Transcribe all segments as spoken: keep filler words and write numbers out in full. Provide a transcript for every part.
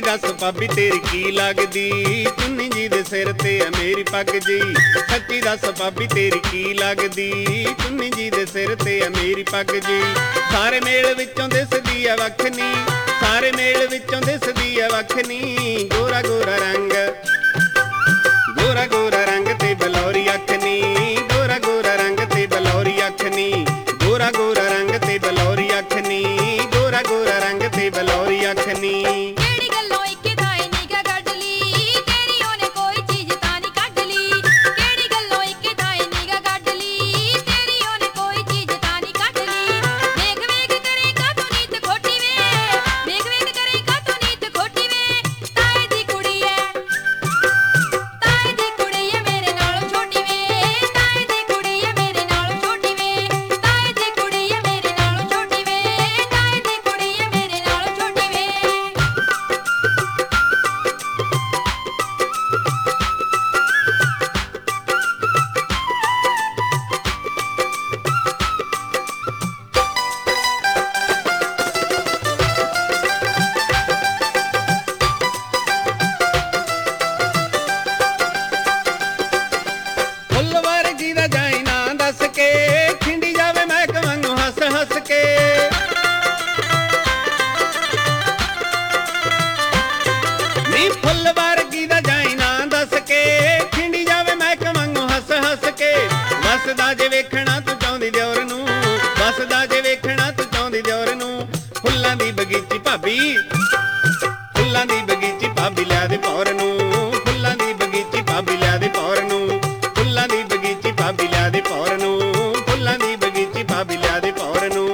दस भाभी तेरी की लगदी, चुन्नी जी दे सिर ते है मेरी पग जी। सच्ची दस भाभी तेरी की लगदी, चुन्नी जी दे सिर ते है मेरी पग जी। सारे मेल विचों दिसदी है वखनी, सारे मेल विचों दिसदी है वखनी। गोरा गोरा रंग, गोरा गोरा रंग ते बलौरी अखनी, गोरा गोरा रंग ते बलौरी अखनी, गोरा गोरा रंग ते बलौरी अखनी, गोरा गोरा रंग ते बलौरी अखनी। वसदा जे वेखना तू चाहुंदी दियोर नूं, वसदा जे वेखना तू चाहुंदी दियोर नूं। फुल्लां दी बगीची भाभी, फुल्लां दी बगीची भाभी लिया दे भौर नूं, फुल्लां दी बगीची भाभी लिया दे भौर नूं, फुल्लां दी बगीची भाभी लिया दे भौर नूं, फुल्लां दी बगीची भाभी लिया दे भौर नूं।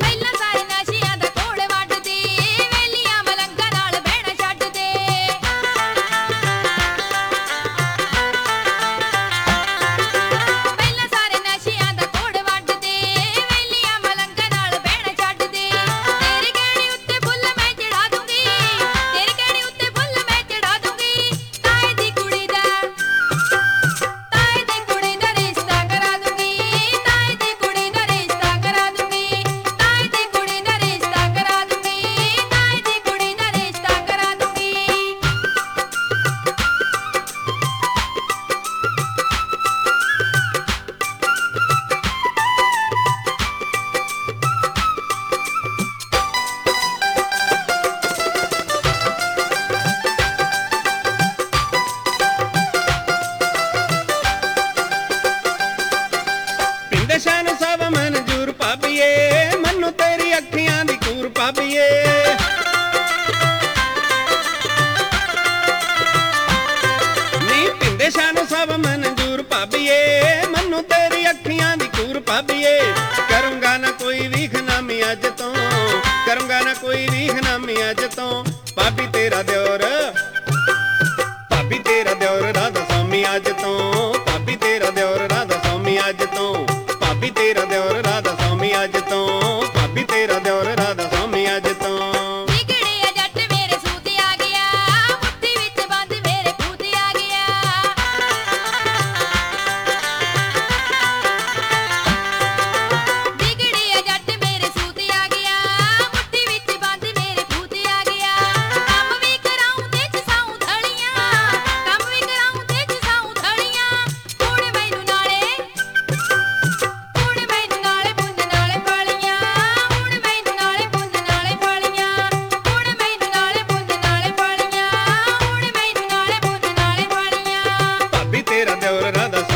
शान सब मंजूर भाभीए, मन्नू तेरी अखियां दी कूर भाभीए। नी पिंदे शान सब मंजूर भाभीए, मन्नू तेरी अखियां दी कूर भाभीए। करूंगा ना कोई भी खनामी अज तो, करूंगा ना कोई भी खनामी अज तो। भाभी तेरा दियोर, भाभी तेरा दियोर राधा स्वामी अज तो, भाभी तेरा दियोर राधा स्वामी अज तो, भाभी तेरा दियोर राधा स्वामी अज तो, भाभी तेरा दियोर राधा स्वामी अज तो। तेरा दियोर राधा